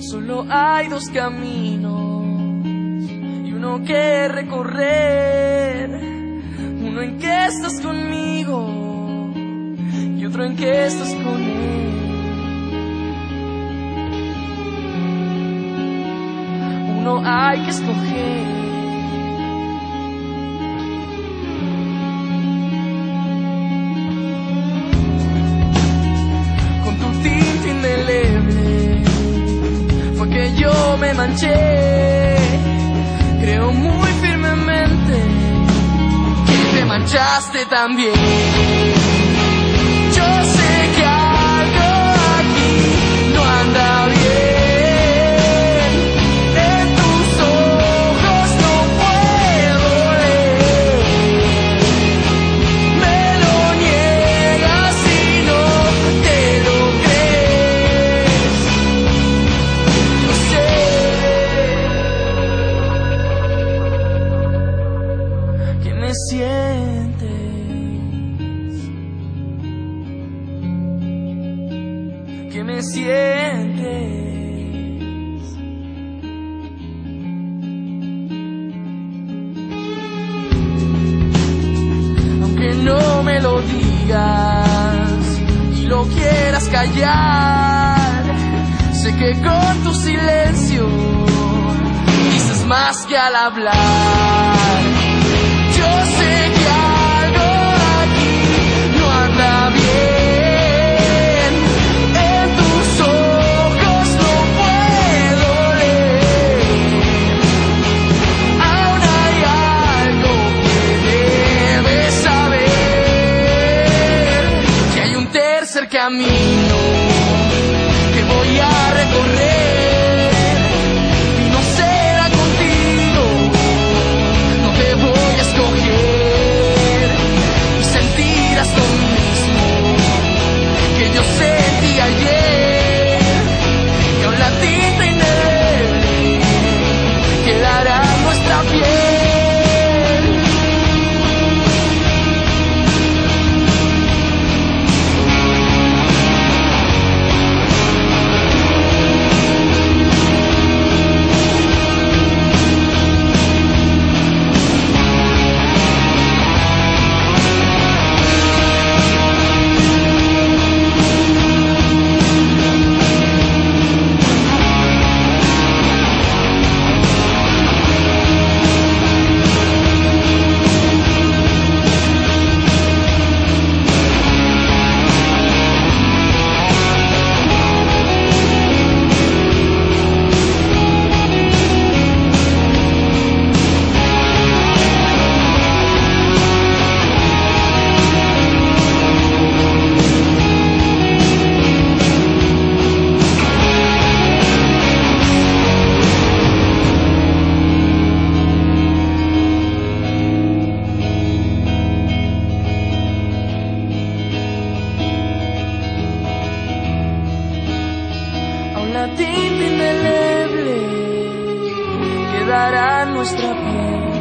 Solo hay dos caminos y uno que recorrer. Uno en que estás conmigo y otro en que estás con él. Uno hay que escoger. Con tu tinta indeleble fue que yo me manché. Creo muy firmemente que te manchaste también. Yo sé que algo aquí no anda bien. En tus ojos no puedo leer. Me lo niegas y no te lo crees. Yo sé que me sientes. Que me sientes. Aunque no me lo digas y lo quieras callar, sé que con tu silencio dices más que al hablar. Yo sé que algo aquí no anda bien. Camino que voy a recorrer y no será contigo, no te voy a escoger y sentirás lo mismo que yo sentí ayer, que aún la tinta indeleble quedará en nuestra piel. La tinta indeleble quedará en nuestra piel.